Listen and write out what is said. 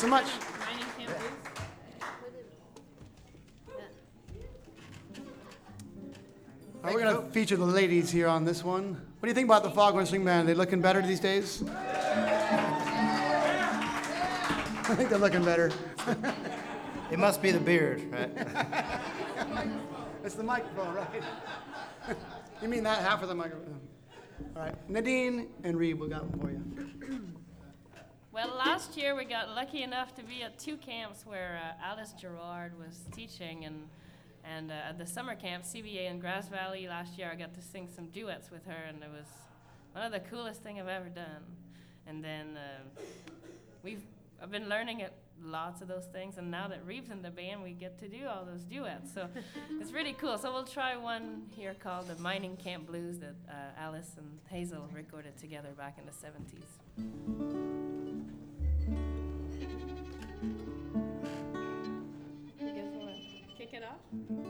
so much. Mining Camp Blues. All right, we're going to feature the ladies here on this one. What do you think about the Foghorn String Band? Are they looking better these days? I think they're looking better. It must be the beard, right? It's the microphone, right? You mean that half of the microphone? All right, Nadine and Reed, we got one for you. Well, last year we got lucky enough to be at 2 camps where Alice Gerard was teaching, and at the summer camp, CBA in Grass Valley last year, I got to sing some duets with her, and it was one of the coolest thing I've ever done. And then I've been learning lots of those things, and now that Reeve's in the band, we get to do all those duets. So it's really cool. So we'll try one here called the Mining Camp Blues that Alice and Hazel recorded together back in the 70s. You guys want to kick it off?